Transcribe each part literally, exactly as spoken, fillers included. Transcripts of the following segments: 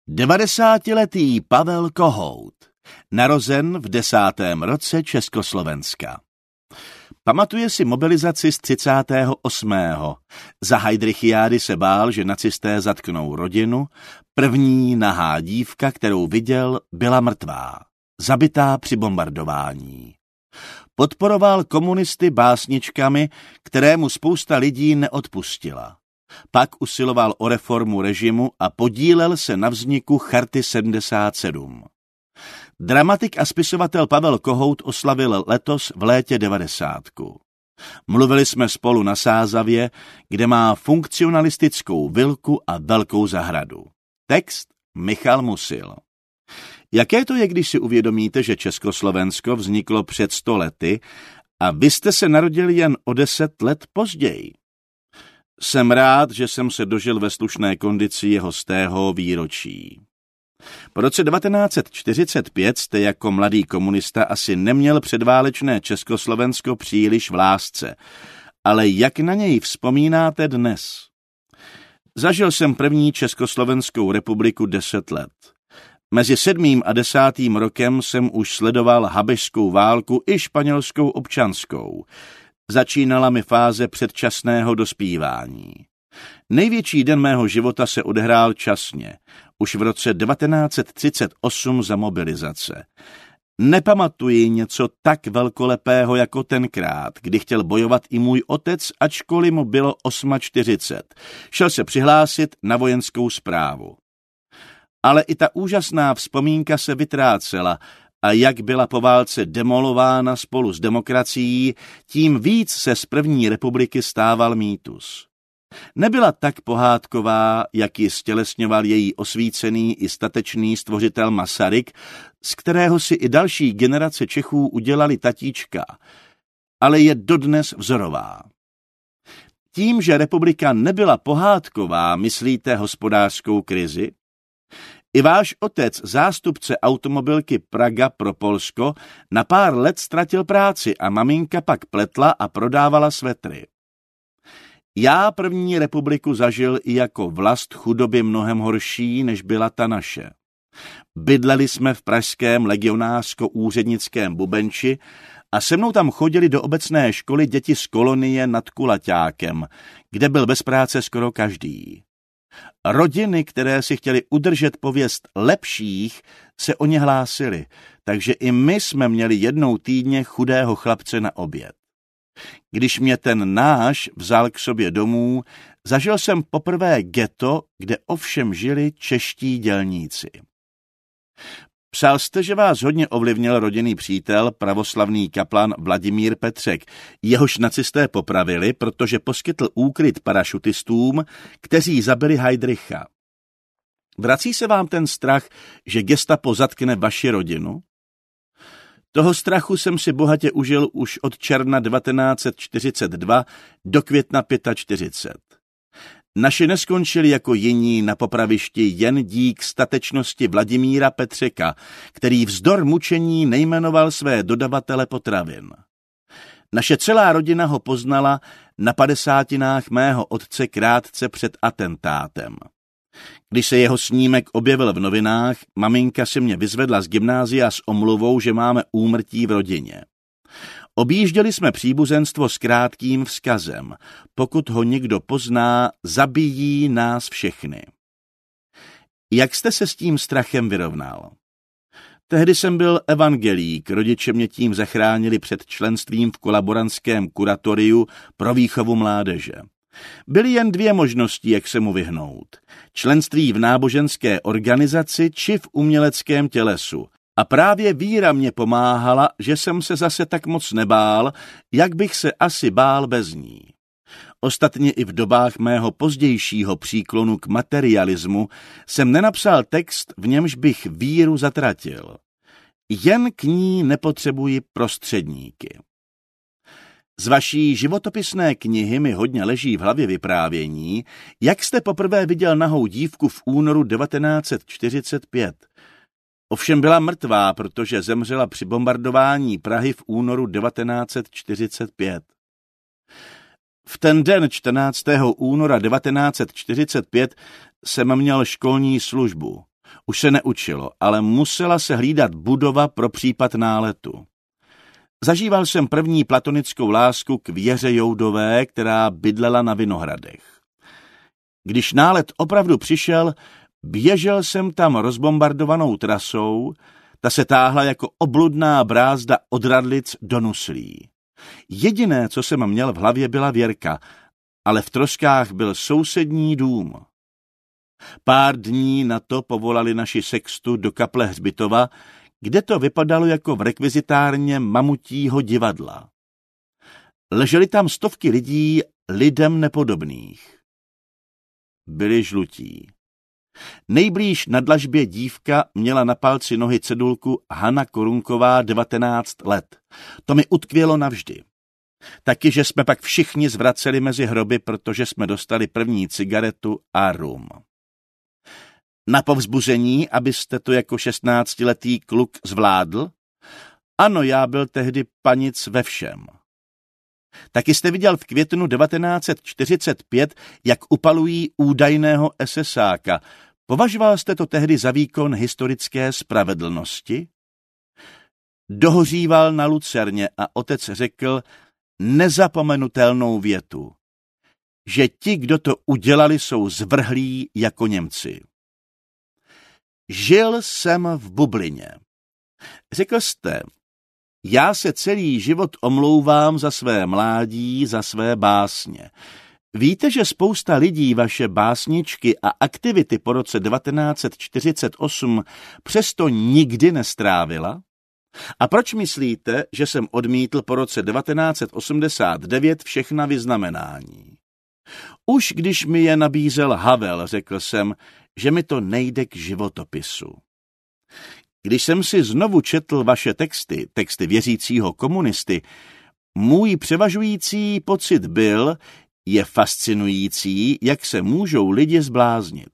Devadesátiletý Pavel Kohout, narozen v desátém roce Československa. Pamatuje si mobilizaci z třicátého osmého Za Heydrichiády se bál, že nacisté zatknou rodinu. První nahá dívka, kterou viděl, byla mrtvá, zabitá při bombardování. Podporoval komunisty básničkami, které mu spousta lidí neodpustila. Pak usiloval o reformu režimu a podílel se na vzniku Charty sedmdesát sedm. Dramatik a spisovatel Pavel Kohout oslavil letos v létě devadesátku. Mluvili jsme spolu na Sázavě, kde má funkcionalistickou vilku a velkou zahradu. Text Michal Musil. Jaké to je, když si uvědomíte, že Československo vzniklo před sto lety a vy jste se narodili jen o deset let později? Jsem rád, že jsem se dožil ve slušné kondici jeho stého výročí. Po roce devatenáct set čtyřicet pět jste jako mladý komunista asi neměl předválečné Československo příliš v lásce, ale jak na něj vzpomínáte dnes? Zažil jsem první Československou republiku deset let. Mezi sedmým a desátým rokem jsem už sledoval habešskou válku i španělskou občanskou. Začínala mi fáze předčasného dospívání. Největší den mého života se odehrál časně, už v roce devatenáct set třicet osm za mobilizace. Nepamatuji něco tak velkolepého jako tenkrát, kdy chtěl bojovat i můj otec, ačkoliv mu bylo čtyřicet osm. Šel se přihlásit na vojenskou správu. Ale i ta úžasná vzpomínka se vytrácela a jak byla po válce demolována spolu s demokracií, tím víc se z první republiky stával mýtus. Nebyla tak pohádková, jak ji stělesňoval její osvícený i statečný stvořitel Masaryk, z kterého si i další generace Čechů udělali tatíčka, ale je dodnes vzorová. Tím, že republika nebyla pohádková, myslíte hospodářskou krizi? I váš otec, zástupce automobilky Praga pro Polsko, na pár let ztratil práci a maminka pak pletla a prodávala svetry. Já první republiku zažil i jako vlast chudoby mnohem horší, než byla ta naše. Bydleli jsme v pražském legionářsko-úřednickém Bubenči a se mnou tam chodili do obecné školy děti z kolonie nad Kulaťákem, kde byl bez práce skoro každý. Rodiny, které si chtěly udržet pověst lepších, se o ně hlásily, takže i my jsme měli jednou týdně chudého chlapce na oběd. Když mě ten náš vzal k sobě domů, zažil jsem poprvé ghetto, kde ovšem žili čeští dělníci. Psal jste, že vás hodně ovlivnil rodinný přítel, pravoslavný kaplan Vladimír Petřek. Jehož nacisté popravili, protože poskytl úkryt parašutistům, kteří zabili Heydricha. Vrací se vám ten strach, že gestapo zatkne vaši rodinu? Toho strachu jsem si bohatě užil už od června devatenáct set čtyřicet dva do května čtyřicet pět. Naši neskončili jako jiní na popravišti jen dík statečnosti Vladimíra Petřeka, který vzdor mučení nejmenoval své dodavatele potravin. Naše celá rodina ho poznala na padesátinách mého otce krátce před atentátem. Když se jeho snímek objevil v novinách, maminka si mě vyzvedla z gymnázia s omluvou, že máme úmrtí v rodině. Objížděli jsme příbuzenstvo s krátkým vzkazem. Pokud ho někdo pozná, zabijí nás všechny. Jak jste se s tím strachem vyrovnal? Tehdy jsem byl evangelík, rodiče mě tím zachránili před členstvím v kolaborantském kuratoriu pro výchovu mládeže. Byly jen dvě možnosti, jak se mu vyhnout. Členství v náboženské organizaci či v uměleckém tělesu. A právě víra mě pomáhala, že jsem se zase tak moc nebál, jak bych se asi bál bez ní. Ostatně i v dobách mého pozdějšího příklonu k materialismu jsem nenapsal text, v němž bych víru zatratil. Jen k ní nepotřebuji prostředníky. Z vaší životopisné knihy mi hodně leží v hlavě vyprávění, jak jste poprvé viděl nahou dívku v únoru devatenáct set čtyřicet pět. Ovšem byla mrtvá, protože zemřela při bombardování Prahy v únoru devatenáct set čtyřicet pět. V ten den čtrnáctého února devatenáct set čtyřicet pět jsem měl školní službu. Už se neučilo, ale musela se hlídat budova pro případ náletu. Zažíval jsem první platonickou lásku k Věře Joudové, která bydlela na Vinohradech. Když nálet opravdu přišel, běžel jsem tam rozbombardovanou trasou, ta se táhla jako obludná brázda od Radlic do Nuslí. Jediné, co jsem měl v hlavě, byla Věrka, ale v troskách byl sousední dům. Pár dní na to povolali naši sextu do kaple hřbitova, kde to vypadalo jako v rekvizitárně mamutího divadla. Ležely tam stovky lidí, lidem nepodobných. Byli žlutí. Nejblíž na dlažbě dívka měla na palci nohy cedulku Hana Korunková, devatenáct let. To mi utkvělo navždy. Taky, že jsme pak všichni zvraceli mezi hroby, protože jsme dostali první cigaretu a rum. Na povzbuzení, abyste to jako šestnáctiletý kluk zvládl? Ano, já byl tehdy panic ve všem. Taky jste viděl v květnu devatenáct set čtyřicet pět, jak upalují údajného esesáka. Považoval jste to tehdy za výkon historické spravedlnosti? Dohoříval na lucerně a otec řekl nezapomenutelnou větu, že ti, kdo to udělali, jsou zvrhlí jako Němci. Žil jsem v bublině. Řekl jste, já se celý život omlouvám za své mládí, za své básně. Víte, že spousta lidí vaše básničky a aktivity po roce devatenáct set čtyřicet osm přesto nikdy nestrávila? A proč myslíte, že jsem odmítl po roce devatenáct set osmdesát devět všechna vyznamenání? Už když mi je nabízel Havel, řekl jsem, že mi to nejde k životopisu. Když jsem si znovu četl vaše texty, texty věřícího komunisty, můj převažující pocit byl, je fascinující, jak se můžou lidi zbláznit.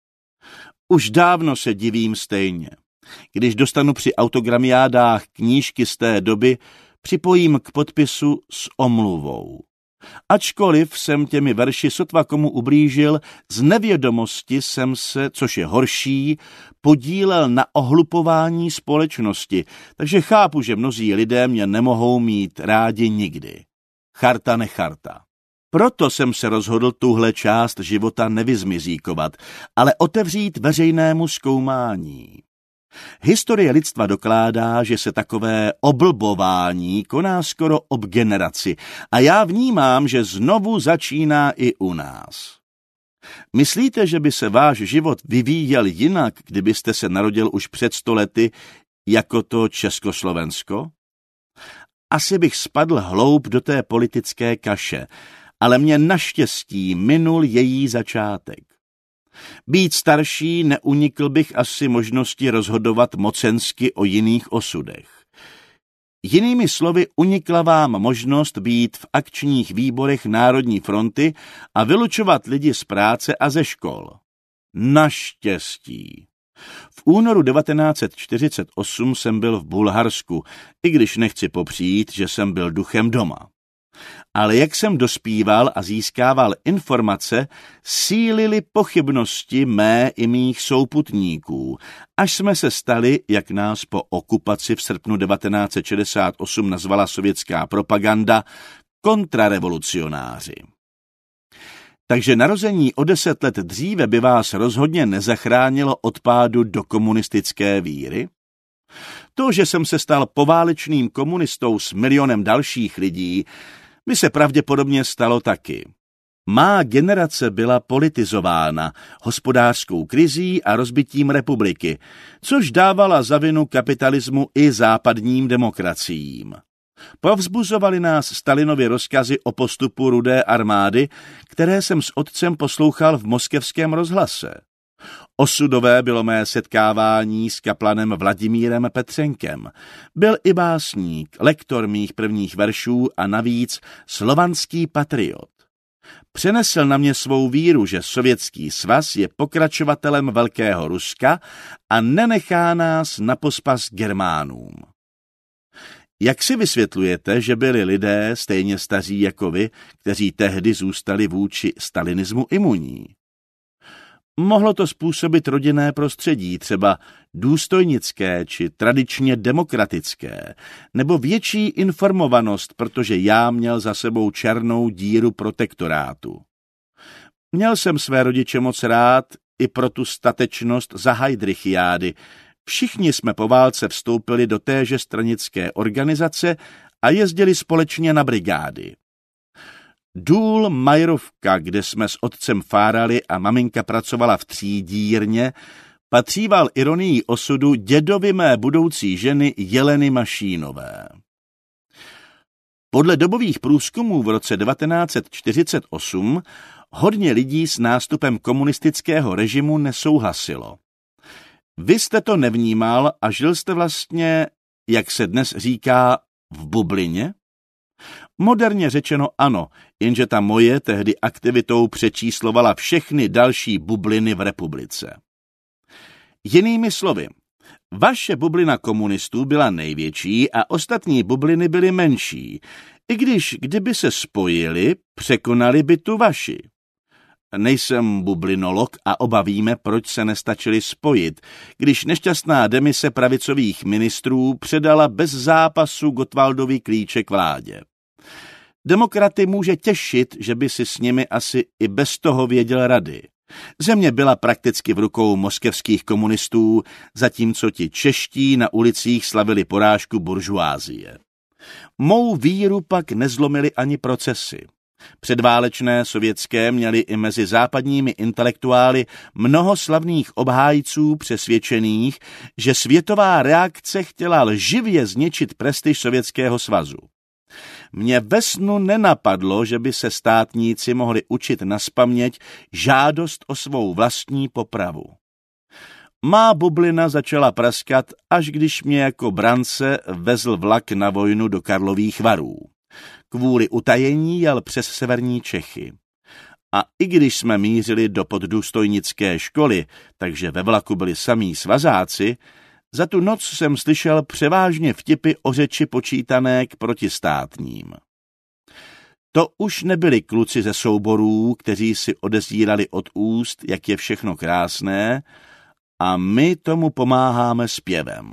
Už dávno se divím stejně. Když dostanu při autogramiádách knížky z té doby, připojím k podpisu s omluvou. Ačkoliv jsem těmi verši sotva komu ublížil, z nevědomosti jsem se, což je horší, podílel na ohlupování společnosti, takže chápu, že mnozí lidé mě nemohou mít rádi nikdy. Charta necharta. Proto jsem se rozhodl tuhle část života nevyzmizíkovat, ale otevřít veřejnému zkoumání. Historie lidstva dokládá, že se takové oblbování koná skoro ob generaci a já vnímám, že znovu začíná i u nás. Myslíte, že by se váš život vyvíjel jinak, kdybyste se narodil už před sto lety, jako to Československo? Asi bych spadl hloub do té politické kaše, ale mě naštěstí minul její začátek. Být starší, neunikl bych asi možnosti rozhodovat mocensky o jiných osudech. Jinými slovy, unikla vám možnost být v akčních výborech Národní fronty a vylučovat lidi z práce a ze škol. Naštěstí. V únoru devatenáct set čtyřicet osm jsem byl v Bulharsku, i když nechci popřít, že jsem byl duchem doma. Ale jak jsem dospíval a získával informace, sílily pochybnosti mé i mých souputníků, až jsme se stali, jak nás po okupaci v srpnu devatenáct set šedesát osm nazvala sovětská propaganda, kontrarevolucionáři. Takže narození o deset let dříve by vás rozhodně nezachránilo od pádu do komunistické víry? To, že jsem se stal poválečným komunistou s milionem dalších lidí, by se pravděpodobně stalo taky. Má generace byla politizována hospodářskou krizí a rozbitím republiky, což dávala za vinu kapitalismu i západním demokraciím. Povzbuzovali nás Stalinovy rozkazy o postupu Rudé armády, které jsem s otcem poslouchal v moskevském rozhlase. Osudové bylo mé setkávání s kaplanem Vladimírem Petřenkem. Byl i básník, lektor mých prvních veršů a navíc slovanský patriot. Přenesl na mě svou víru, že Sovětský svaz je pokračovatelem Velkého Ruska a nenechá nás na pospas Germánům. Jak si vysvětlujete, že byli lidé stejně staří jako vy, kteří tehdy zůstali vůči stalinismu imunní? Mohlo to způsobit rodinné prostředí, třeba důstojnické či tradičně demokratické, nebo větší informovanost, protože já měl za sebou černou díru protektorátu. Měl jsem své rodiče moc rád i pro tu statečnost za Heydrichiády. Všichni jsme po válce vstoupili do téže stranické organizace a jezdili společně na brigády. Důl Majerovka, kde jsme s otcem fárali a maminka pracovala v třídírně, patříval ironií osudu dědovi mé budoucí ženy Jeleny Mašínové. Podle dobových průzkumů v roce devatenáct set čtyřicet osm hodně lidí s nástupem komunistického režimu nesouhlasilo. Vy jste to nevnímal a žil jste vlastně, jak se dnes říká, v bublině? Moderně řečeno ano, jenže ta moje tehdy aktivitou přečíslovala všechny další bubliny v republice. Jinými slovy, vaše bublina komunistů byla největší a ostatní bubliny byly menší, i když kdyby se spojili, překonali by tu vaši. Nejsem bublinolog a obavíme, proč se nestačili spojit, když nešťastná demise pravicových ministrů předala bez zápasu Gottwaldový klíček vládě. Demokraty může těšit, že by si s nimi asi i bez toho věděl rady. Země byla prakticky v rukou moskevských komunistů, zatímco ti čeští na ulicích slavili porážku buržuázie. Mou víru pak nezlomily ani procesy. Předválečné sovětské měli i mezi západními intelektuály mnoho slavných obhájců přesvědčených, že světová reakce chtěla lživě zničit prestiž Sovětského svazu. Mně ve snu nenapadlo, že by se státníci mohli učit nazpaměť žádost o svou vlastní popravu. Má bublina začala praskat, až když mě jako brance vezl vlak na vojnu do Karlových Varů. Kvůli utajení jel přes severní Čechy. A i když jsme mířili do poddůstojnické školy, takže ve vlaku byli samí svazáci, za tu noc jsem slyšel převážně vtipy o řeči počítané k protistátním. To už nebyli kluci ze souborů, kteří si odezírali od úst, jak je všechno krásné, a my tomu pomáháme zpěvem.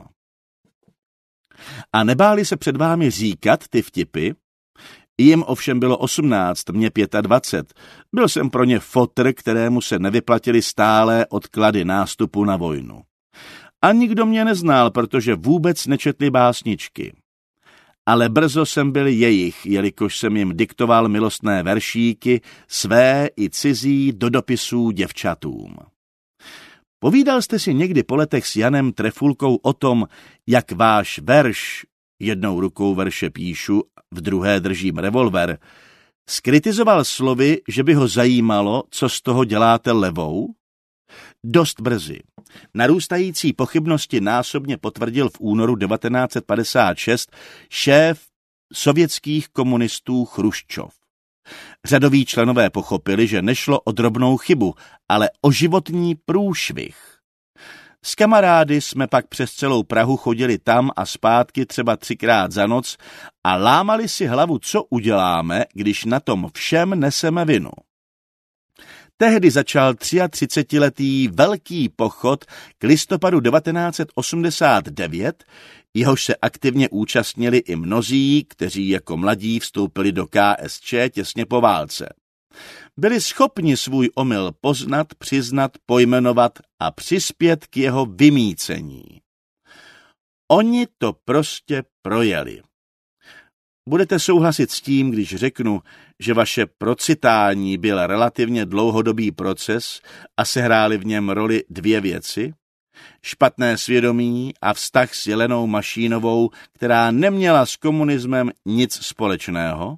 A nebáli se před vámi říkat ty vtipy? Jim ovšem bylo osmnáct, mě dvacet pět. Byl jsem pro ně fotr, kterému se nevyplatily stálé odklady nástupu na vojnu. A nikdo mě neznal, protože vůbec nečetli básničky. Ale brzo jsem byl jejich, jelikož jsem jim diktoval milostné veršíky, své i cizí, do dopisů děvčatům. Povídal jste si někdy po letech s Janem Trefulkou o tom, jak váš verš, jednou rukou verše píšu, v druhé držím revolver, skritizoval slovy, že by ho zajímalo, co z toho děláte levou? Dost brzy. Narůstající pochybnosti násobně potvrdil v únoru devatenáct set padesát šest šéf sovětských komunistů Chruščov. Řadoví členové pochopili, že nešlo o drobnou chybu, ale o životní průšvih. S kamarády jsme pak přes celou Prahu chodili tam a zpátky třeba třikrát za noc a lámali si hlavu, co uděláme, když na tom všem neseme vinu. Tehdy začal třiatřicetiletý velký pochod k listopadu devatenáct set osmdesát devět, jehož se aktivně účastnili i mnozí, kteří jako mladí vstoupili do K S Č těsně po válce. Byli schopni svůj omyl poznat, přiznat, pojmenovat a přispět k jeho vymýcení. Oni to prostě projeli. Budete souhlasit s tím, když řeknu, že vaše procitání byl relativně dlouhodobý proces a sehrály v něm roli dvě věci? Špatné svědomí a vztah s Jelenou Mašínovou, která neměla s komunismem nic společného?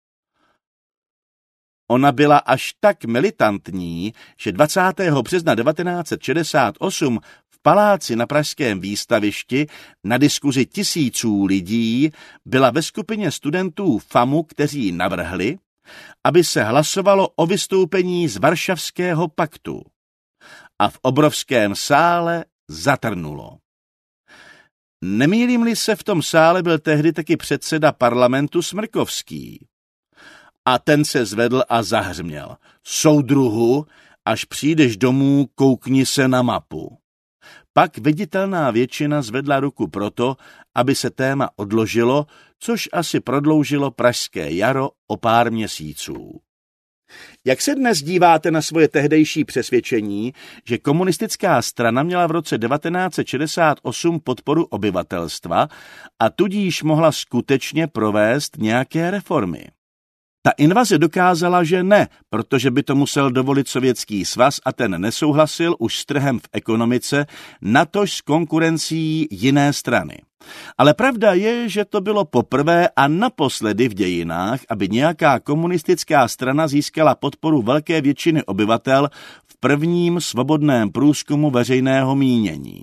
Ona byla až tak militantní, že dvacátého března devatenáct set šedesát osm v paláci na pražském výstavišti na diskuzi tisíců lidí byla ve skupině studentů FAMu, kteří navrhli, aby se hlasovalo o vystoupení z Varšavského paktu. A v obrovském sále zatrnulo. Nemýlím-li se, v tom sále byl tehdy taky předseda parlamentu Smrkovský. A ten se zvedl a zahřměl. Soudruhu, Až přijdeš domů, koukni se na mapu. Pak viditelná většina zvedla ruku proto, aby se téma odložilo, což asi prodloužilo pražské jaro o pár měsíců. Jak se dnes díváte na svoje tehdejší přesvědčení, že komunistická strana měla v roce devatenáct set šedesát osm podporu obyvatelstva a tudíž mohla skutečně provést nějaké reformy? Ta invaze dokázala, že ne, protože by to musel dovolit Sovětský svaz a ten nesouhlasil už s trhem v ekonomice, natož s konkurencí jiné strany. Ale pravda je, že to bylo poprvé a naposledy v dějinách, aby nějaká komunistická strana získala podporu velké většiny obyvatel v prvním svobodném průzkumu veřejného mínění.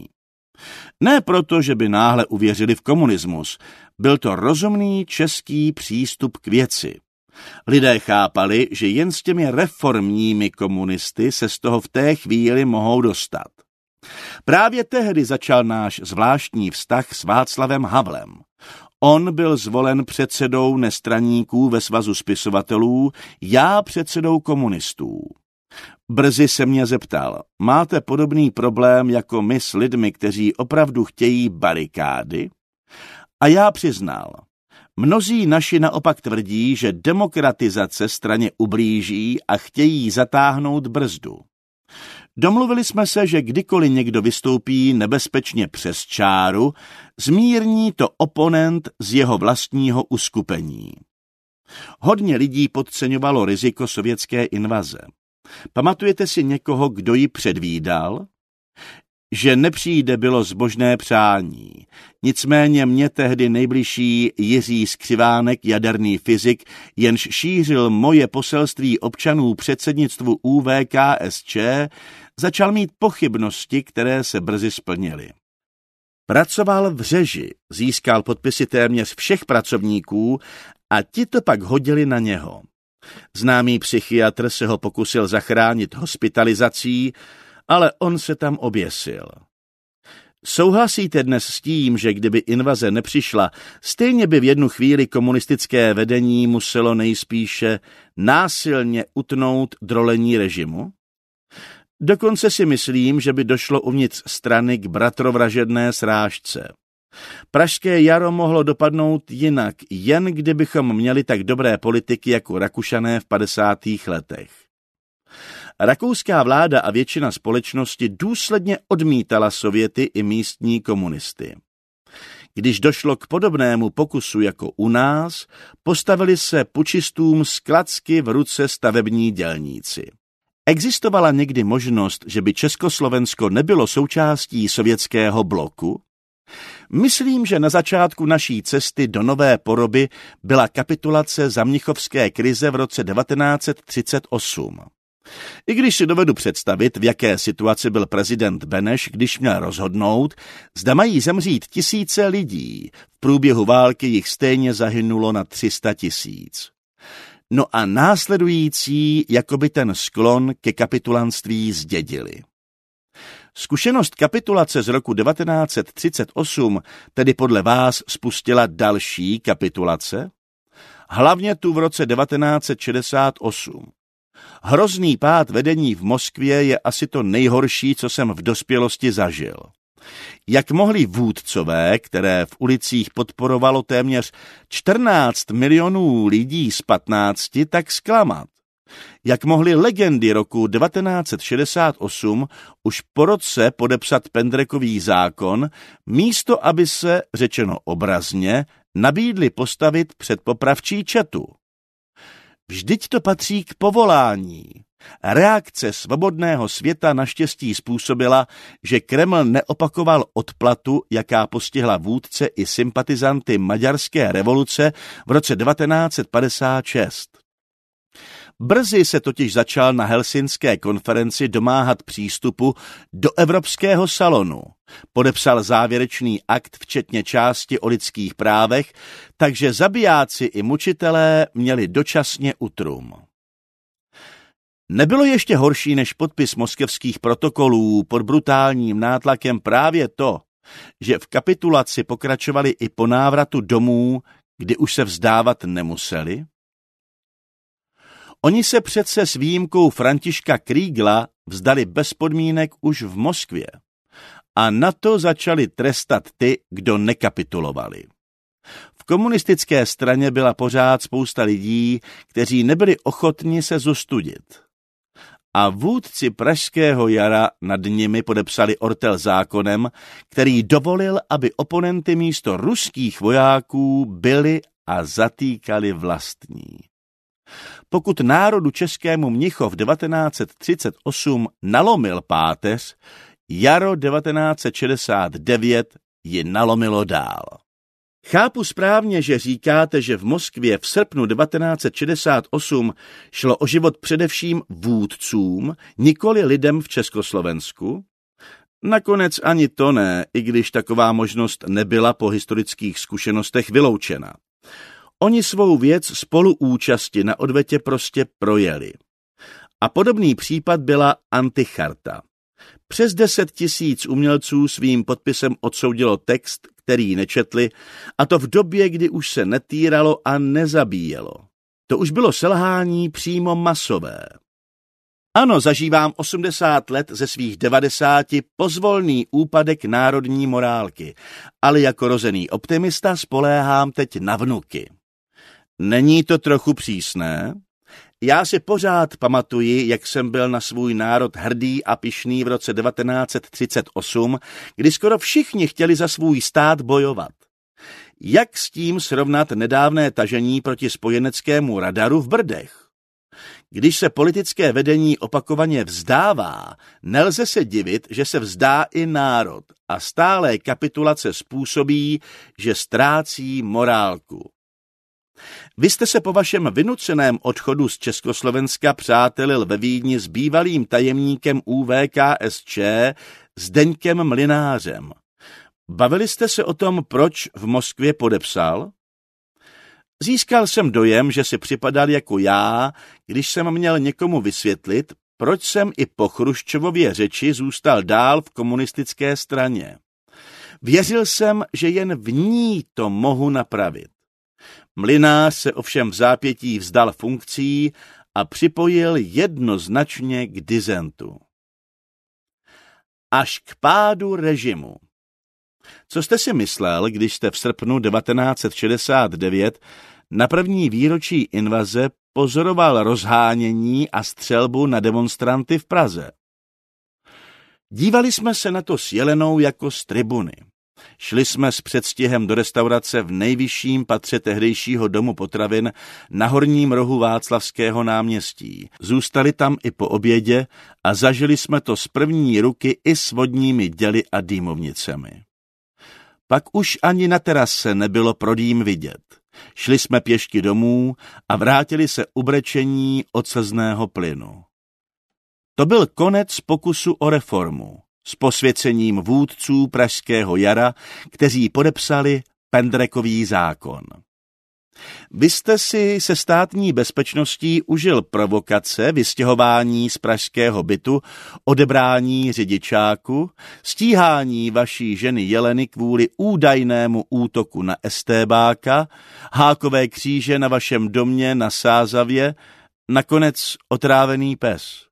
Ne proto, že by náhle uvěřili v komunismus, byl to rozumný český přístup k věci. Lidé chápali, že jen s těmi reformními komunisty se z toho v té chvíli mohou dostat. Právě tehdy začal náš zvláštní vztah s Václavem Havlem. On byl zvolen předsedou nestraníků ve svazu spisovatelů, já předsedou komunistů. Brzy se mě zeptal, máte podobný problém jako my s lidmi, kteří opravdu chtějí barikády? A já přiznal, mnozí naši naopak tvrdí, že demokratizace straně ublíží a chtějí zatáhnout brzdu. Domluvili jsme se, že kdykoliv někdo vystoupí nebezpečně přes čáru, zmírní to oponent z jeho vlastního uskupení. Hodně lidí podceňovalo riziko sovětské invaze. Pamatujete si někoho, kdo ji předvídal? Že nepřijde, bylo zbožné přání. Nicméně mě tehdy nejbližší Jiří Skřivánek, jaderný fyzik, jenž šířil moje poselství občanů předsednictvu U V K S Č, začal mít pochybnosti, které se brzy splnily. Pracoval v Řeži, získal podpisy téměř všech pracovníků a ti to pak hodili na něho. Známý psychiatr se ho pokusil zachránit hospitalizací, ale on se tam oběsil. Souhlasíte dnes s tím, že kdyby invaze nepřišla, stejně by v jednu chvíli komunistické vedení muselo nejspíše násilně utnout drolení režimu? Dokonce si myslím, že by došlo uvnitř strany k bratrovražedné srážce. Pražské jaro mohlo dopadnout jinak, jen kdybychom měli tak dobré politiky jako Rakušané v padesátých letech. Rakouská vláda a většina společnosti důsledně odmítala Sověty i místní komunisty. Když došlo k podobnému pokusu jako u nás, postavili se pučistům z klacky v ruce stavební dělníci. Existovala někdy možnost, že by Československo nebylo součástí sovětského bloku? Myslím, že na začátku naší cesty do nové poroby byla kapitulace za mnichovské krize v roce devatenáct set třicet osm. I když si dovedu představit, v jaké situaci byl prezident Beneš, když měl rozhodnout, zda mají zemřít tisíce lidí, v průběhu války jich stejně zahynulo na tři sta tisíc. No a následující jakoby ten sklon ke kapitulantství zdědili. Zkušenost kapitulace z roku devatenáct set třicet osm tedy podle vás spustila další kapitulace? Hlavně tu v roce devatenáct set šedesát osm. Hrozný pád vedení v Moskvě je asi to nejhorší, co jsem v dospělosti zažil. Jak mohli vůdcové, které v ulicích podporovalo téměř čtrnáct milionů lidí z patnácti, tak zklamat? Jak mohly legendy roku devatenáct set šedesát osm už po roce podepsat Pendrekový zákon, místo aby se, řečeno obrazně, nabídli postavit před popravčí četu? Vždyť to patří k povolání. Reakce svobodného světa naštěstí způsobila, že Kreml neopakoval odplatu, jaká postihla vůdce i sympatizanty maďarské revoluce v roce devatenáct set padesát šest. Brzy se totiž začal na helsinské konferenci domáhat přístupu do evropského salonu. Podepsal závěrečný akt včetně části o lidských právech, takže zabijáci i mučitelé měli dočasně utrum. Nebylo ještě horší než podpis moskevských protokolů pod brutálním nátlakem právě to, že v kapitulaci pokračovali i po návratu domů, kdy už se vzdávat nemuseli? Oni se přece s výjimkou Františka Krígla vzdali bez podmínek už v Moskvě a na to začali trestat ty, kdo nekapitulovali. V komunistické straně byla pořád spousta lidí, kteří nebyli ochotni se zostudit. A vůdci Pražského jara nad nimi podepsali ortel zákonem, který dovolil, aby oponenty místo ruských vojáků byli a zatýkali vlastní. Pokud národu českému Mnichov devatenáct set třicet osm nalomil páteř, jaro devatenáct set šedesát devět ji nalomilo dál. Chápu správně, že říkáte, že v Moskvě v srpnu devatenáct set šedesát osm šlo o život především vůdcům, nikoli lidem v Československu? Nakonec ani to ne, i když taková možnost nebyla po historických zkušenostech vyloučena. Oni svou věc spoluúčasti na odvetě prostě projeli. A podobný případ byla Anticharta. Přes deset tisíc umělců svým podpisem odsoudilo text, který nečetli, a to v době, kdy už se netýralo a nezabíjelo. To už bylo selhání přímo masové. Ano, zažívám osmdesát let ze svých devadesáti pozvolný úpadek národní morálky, ale jako rozený optimista spoléhám teď na vnuky. Není to trochu přísné? Já si pořád pamatuji, jak jsem byl na svůj národ hrdý a pyšný v roce devatenáct set třicet osm, kdy skoro všichni chtěli za svůj stát bojovat. Jak s tím srovnat nedávné tažení proti spojeneckému radaru v Brdech? Když se politické vedení opakovaně vzdává, nelze se divit, že se vzdá i národ a stálé kapitulace způsobí, že ztrácí morálku. Vy jste se po vašem vynuceném odchodu z Československa přátelil ve Vídni s bývalým tajemníkem U V K S Č Zdeňkem Mlynářem. Bavili jste se o tom, proč v Moskvě podepsal? Získal jsem dojem, že si připadal jako já, když jsem měl někomu vysvětlit, proč jsem i po Chruščovově řeči zůstal dál v komunistické straně. Věřil jsem, že jen v ní to mohu napravit. Mlynář se ovšem v zápětí vzdal funkcí a připojil jednoznačně k disentu. Až k pádu režimu. Co jste si myslel, když jste v srpnu devatenáct set šedesát devět na první výročí invaze pozoroval rozhánění a střelbu na demonstranty v Praze? Dívali jsme se na to s Jelenou jako z tribuny. Šli jsme s předstihem do restaurace v nejvyšším patře tehdejšího domu potravin na horním rohu Václavského náměstí. Zůstali tam i po obědě a zažili jsme to z první ruky i s vodními děly a dýmovnicemi. Pak už ani na terase nebylo pro dým vidět. Šli jsme pěšky domů a vrátili se ubrečení od slzného plynu. To byl konec pokusu o reformu s posvěcením vůdců Pražského jara, kteří podepsali Pendrekový zákon. Vy jste si se státní bezpečností užil provokace, vystěhování z pražského bytu, odebrání řidičáku, stíhání vaší ženy Jeleny kvůli údajnému útoku na estébáka, hákové kříže na vašem domě na Sázavě, nakonec otrávený pes.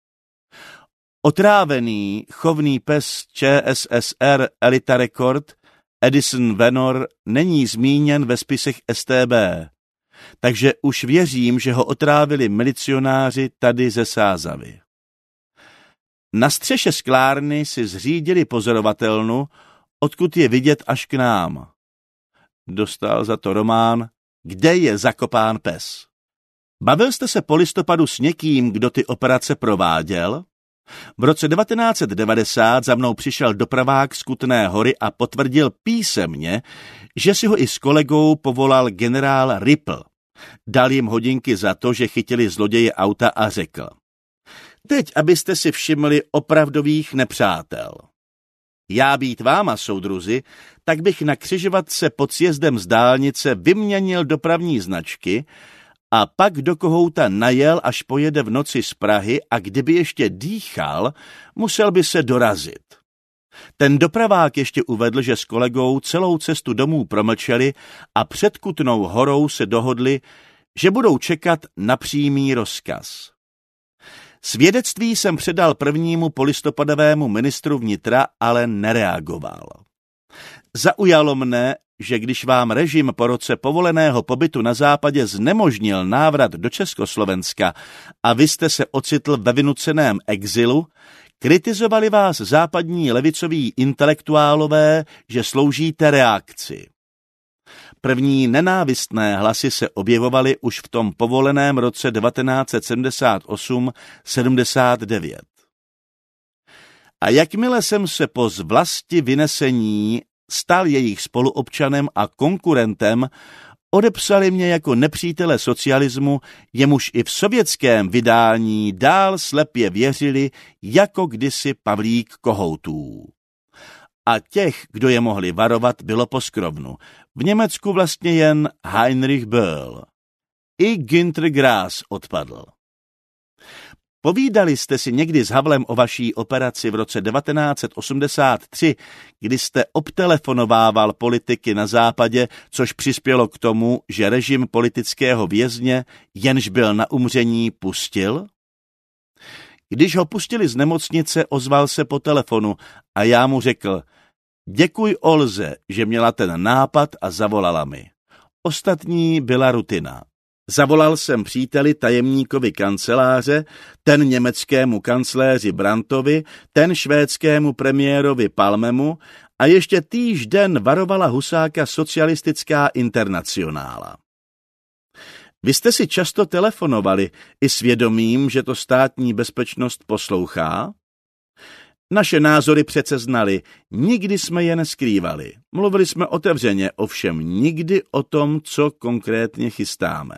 Otrávený chovný pes Č S S R Elita Record Edison Venor není zmíněn ve spisech S T B, takže už věřím, že ho otrávili milicionáři tady ze Sázavy. Na střeše sklárny si zřídili pozorovatelnu, odkud je vidět až k nám. Dostal za to román Kde je zakopán pes? Bavil jste se po listopadu s někým, kdo ty operace prováděl? V roce devatenáct set devadesát za mnou přišel dopravák z Kutné Hory a potvrdil písemně, že si ho i s kolegou povolal generál Ripl. Dal jim hodinky za to, že chytili zloděje auta a řekl: Teď, abyste si všimli opravdových nepřátel. Já být váma, soudruzi, tak bych na křižovatce pod sjezdem z dálnice vyměnil dopravní značky a pak do Kohouta najel, až pojede v noci z Prahy, a kdyby ještě dýchal, musel by se dorazit. Ten dopravák ještě uvedl, že s kolegou celou cestu domů promlčeli a před Kutnou Horou se dohodli, že budou čekat na přímý rozkaz. Svědectví jsem předal prvnímu polistopadovému ministru vnitra, ale nereagoval. Zaujalo mne, že když vám režim po roce povoleného pobytu na západě znemožnil návrat do Československa a vy jste se ocitl ve vynuceném exilu, kritizovali vás západní levicoví intelektuálové, že sloužíte reakci. První nenávistné hlasy se objevovaly už v tom povoleném roce devatenáct set sedmdesát osm sedmdesát devět. A jakmile jsem se po zvlasti vynesení stal jejich spoluobčanem a konkurentem, odepsali mě jako nepřítele socialismu, jemuž i v sovětském vydání dál slepě věřili jako kdysi Pavlík Kohoutů. A těch, kdo je mohli varovat, bylo poskrovnu. V Německu vlastně jen Heinrich Böll. I Günter Grass odpadl. Povídali jste si někdy s Havlem o vaší operaci v roce devatenáct set osmdesát tři, kdy jste obtelefonovával politiky na západě, což přispělo k tomu, že režim politického vězně, jenž byl na umření, pustil? Když ho pustili z nemocnice, ozval se po telefonu a já mu řekl: děkuj Olze, že měla ten nápad a zavolala mi. Ostatní byla rutina. Zavolal jsem příteli tajemníkovi kanceláře, ten německému kancléři Brandtovi, ten švédskému premiérovi Palmemu a ještě týž den varovala Husáka socialistická internacionála. Vy jste si často telefonovali i svědomím, že to státní bezpečnost poslouchá? Naše názory přece znali, nikdy jsme je neskrývali. Mluvili jsme otevřeně, ovšem nikdy o tom, co konkrétně chystáme.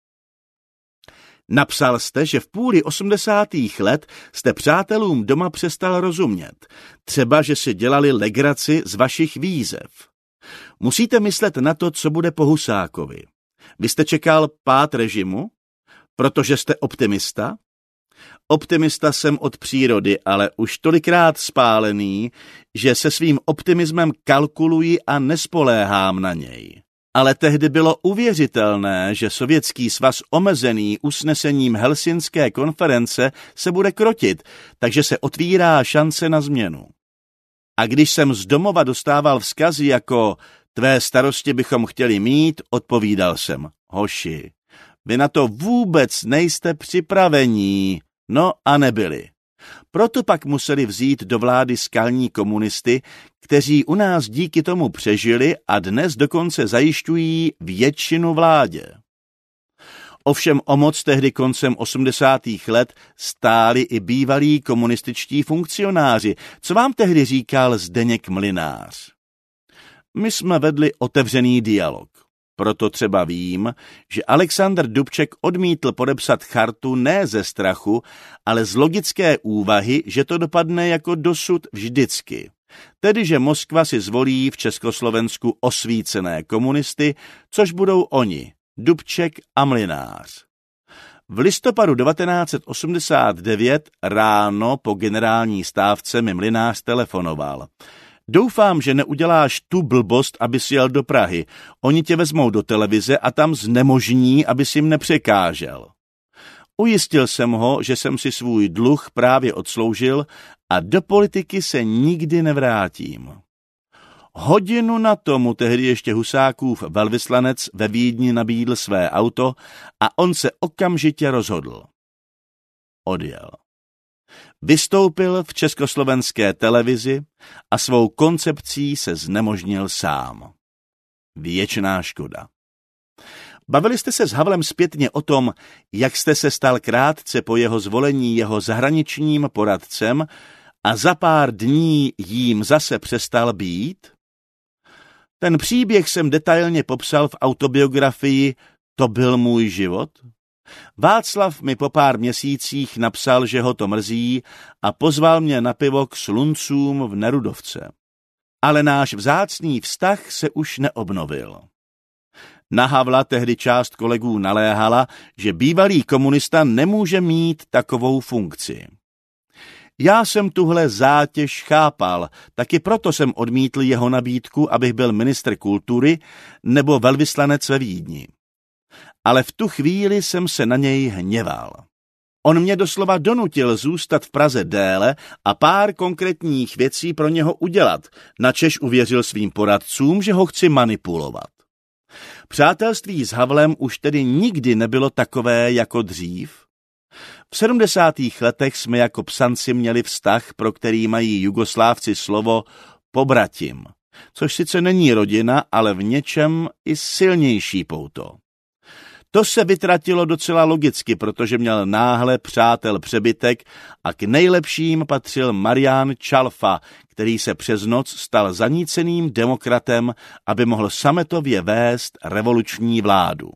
Napsal jste, že v půli osmdesátých let jste přátelům doma přestal rozumět, třeba, že si dělali legraci z vašich výzev. Musíte myslet na to, co bude po Husákovi. Vy jste čekal pád režimu? Protože jste optimista? Optimista jsem od přírody, ale už tolikrát spálený, že se svým optimismem kalkuluji a nespoléhám na něj. Ale tehdy bylo uvěřitelné, že Sovětský svaz omezený usnesením Helsinské konference se bude krotit, takže se otvírá šance na změnu. A když jsem z domova dostával vzkazy jako tvé starosti bychom chtěli mít, odpovídal jsem: hoši, vy na to vůbec nejste připravení. No a nebyli. Proto pak museli vzít do vlády skalní komunisty, kteří u nás díky tomu přežili a dnes dokonce zajišťují většinu vládě. Ovšem o moc tehdy koncem osmdesátých let stáli i bývalí komunističtí funkcionáři. Co vám tehdy říkal Zdeněk Mlynář? My jsme vedli otevřený dialog. Proto třeba vím, že Alexandr Dubček odmítl podepsat chartu ne ze strachu, ale z logické úvahy, že to dopadne jako dosud vždycky. Tedy, že Moskva si zvolí v Československu osvícené komunisty, což budou oni, Dubček a Mlynář. V listopadu devatenáct set osmdesát devět ráno po generální stávce mi Mlynář telefonoval. Doufám, že neuděláš tu blbost, aby si jel do Prahy. Oni tě vezmou do televize a tam znemožní, aby si jim nepřekážel. Ujistil jsem ho, že jsem si svůj dluh právě odsloužil a do politiky se nikdy nevrátím. Hodinu na tomu tehdy ještě Husákův velvyslanec ve Vídni nabídl své auto a on se okamžitě rozhodl. Odjel. Vystoupil v československé televizi a svou koncepcí se znemožnil sám. Věčná škoda. Bavili jste se s Havlem zpětně o tom, jak jste se stal krátce po jeho zvolení jeho zahraničním poradcem a za pár dní jím zase přestal být? Ten příběh jsem detailně popsal v autobiografii To byl můj život. Václav mi po pár měsících napsal, že ho to mrzí a pozval mě na pivo k sluncům v Nerudovce. Ale náš vzácný vztah se už neobnovil. Na Havla tehdy část kolegů naléhala, že bývalý komunista nemůže mít takovou funkci. Já jsem tuhle zátěž chápal, taky proto jsem odmítl jeho nabídku, abych byl ministr kultury nebo velvyslanec ve Vídni. Ale v tu chvíli jsem se na něj hněval. On mě doslova donutil zůstat v Praze déle a pár konkrétních věcí pro něho udělat, načež uvěřil svým poradcům, že ho chci manipulovat. Přátelství s Havlem už tedy nikdy nebylo takové jako dřív. V sedmdesátých letech jsme jako psanci měli vztah, pro který mají Jugoslávci slovo pobratim, což sice není rodina, ale v něčem i silnější pouto. To se vytratilo docela logicky, protože měl náhle přátel přebytek a k nejlepším patřil Marián Čalfa, který se přes noc stal zaníceným demokratem, aby mohl sametově vést revoluční vládu.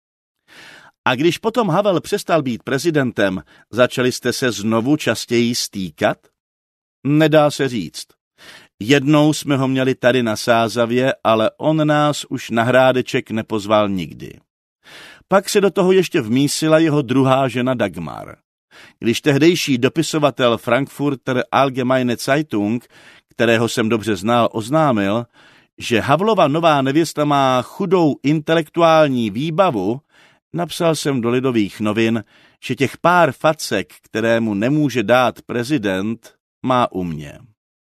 A když potom Havel přestal být prezidentem, začali jste se znovu častěji stýkat? Nedá se říct. Jednou jsme ho měli tady na Sázavě, ale on nás už na Hrádeček nepozval nikdy. Pak se do toho ještě vmísila jeho druhá žena Dagmar. Když tehdejší dopisovatel Frankfurter Allgemeine Zeitung, kterého jsem dobře znal, oznámil, že Havlova nová nevěsta má chudou intelektuální výbavu, napsal jsem do Lidových novin, že těch pár facek, které mu nemůže dát prezident, má u mě.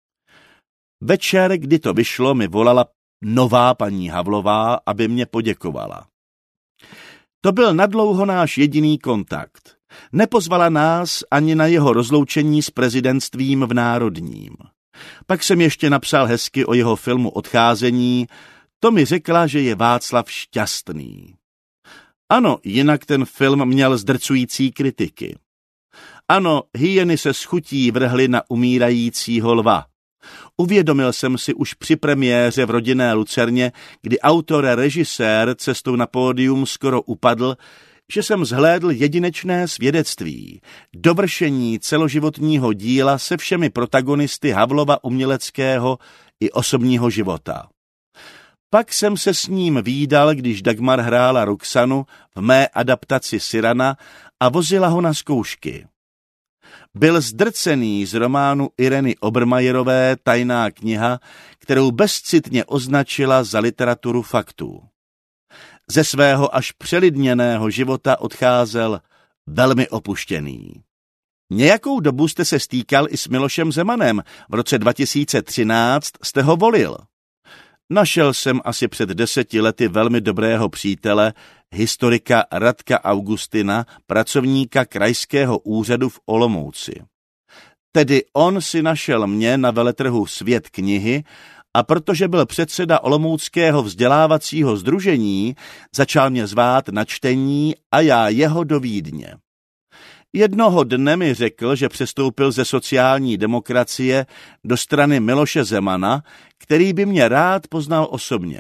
Večer, kdy to vyšlo, mi volala nová paní Havlová, aby mě poděkovala. To byl nadlouho náš jediný kontakt. Nepozvala nás ani na jeho rozloučení s prezidentstvím v Národním. Pak jsem ještě napsal hezky o jeho filmu Odcházení, to mi řekla, že je Václav šťastný. Ano, jinak ten film měl zdrcující kritiky. Ano, hyeny se s chutí vrhly na umírajícího lva. Uvědomil jsem si už při premiéře v rodinné Lucerně, kdy autor a režisér cestou na pódium skoro upadl, že jsem zhlédl jedinečné svědectví, dovršení celoživotního díla se všemi protagonisty Havlova uměleckého i osobního života. Pak jsem se s ním vídal, když Dagmar hrála Roxanu v mé adaptaci Cyrana a vozila ho na zkoušky. Byl zdrcený z románu Ireny Obermajerové Tajná kniha, kterou bezcitně označila za literaturu faktů. Ze svého až přelidněného života odcházel velmi opuštěný. Nějakou dobu jste se stýkal i s Milošem Zemanem, v roce dva tisíce třináct jste ho volil. Našel jsem asi před deseti lety velmi dobrého přítele, historika Radka Augustina, pracovníka krajského úřadu v Olomouci. Tedy on si našel mě na veletrhu Svět knihy a protože byl předseda Olomouckého vzdělávacího sdružení, začal mě zvát na čtení a já jeho do Vídně. Jednoho dne mi řekl, že přestoupil ze sociální demokracie do strany Miloše Zemana, který by mě rád poznal osobně.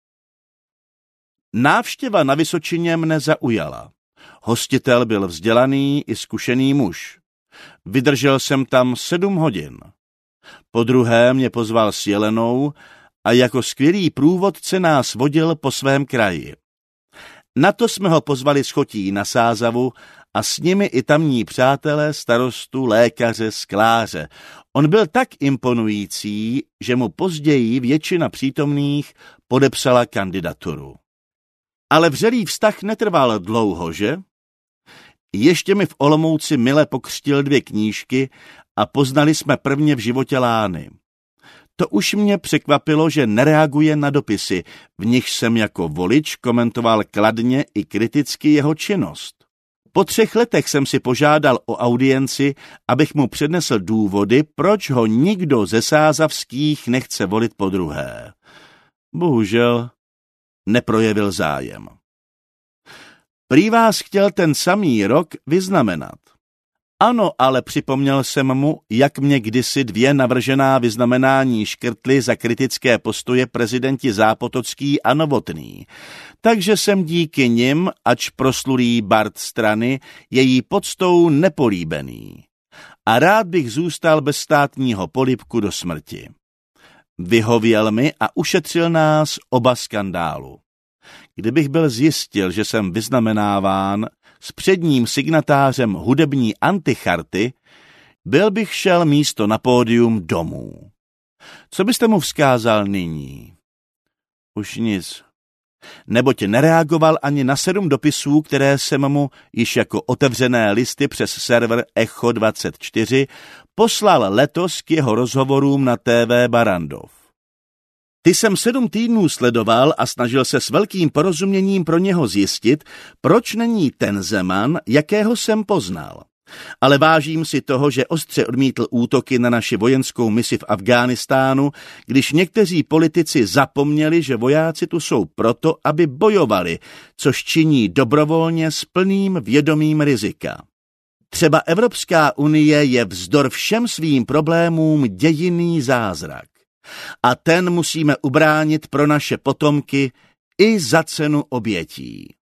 Návštěva na Vysočině mne zaujala. Hostitel byl vzdělaný i zkušený muž. Vydržel jsem tam sedm hodin. Po druhé mě pozval s Jelenou a jako skvělý průvodce nás vodil po svém kraji. Na to jsme ho pozvali s chotí na Sázavu a s nimi i tamní přátelé, starostu, lékaře, skláře. On byl tak imponující, že mu později většina přítomných podepsala kandidaturu. Ale vřelý vztah netrval dlouho, že? Ještě mi v Olomouci mile pokřtil dvě knížky a poznali jsme prvně v životě Lány. To už mě překvapilo, že nereaguje na dopisy, v nich jsem jako volič komentoval kladně i kriticky jeho činnost. Po třech letech jsem si požádal o audienci, abych mu přednesl důvody, proč ho nikdo ze sázavských nechce volit podruhé. Bohužel neprojevil zájem. Prý vás chtěl ten samý rok vyznamenat. Ano, ale připomněl jsem mu, jak mě kdysi dvě navržená vyznamenání škrtly za kritické postoje prezidenti Zápotocký a Novotný. Takže jsem díky nim, ač proslulý bard strany, její poctou nepolíbený. A rád bych zůstal bez státního polibku do smrti. Vyhověl mi a ušetřil nás oba skandálu. Kdybych byl zjistil, že jsem vyznamenáván s předním signatářem hudební anticharty, byl bych šel místo na pódium domů. Co byste mu vzkázal nyní? Už nic. neboť nereagoval ani na sedm dopisů, které jsem mu již jako otevřené listy přes server Echo dvacet čtyři poslal letos k jeho rozhovorům na T V Barrandov. Ty jsem sedm týdnů sledoval a snažil se s velkým porozuměním pro něho zjistit, proč není ten Zeman, jakého jsem poznal. Ale vážím si toho, že ostře odmítl útoky na naši vojenskou misi v Afghánistánu, když někteří politici zapomněli, že vojáci tu jsou proto, aby bojovali, což činí dobrovolně s plným vědomím rizika. Třeba Evropská unie je vzdor všem svým problémům dějinný zázrak. A ten musíme ubránit pro naše potomky i za cenu obětí.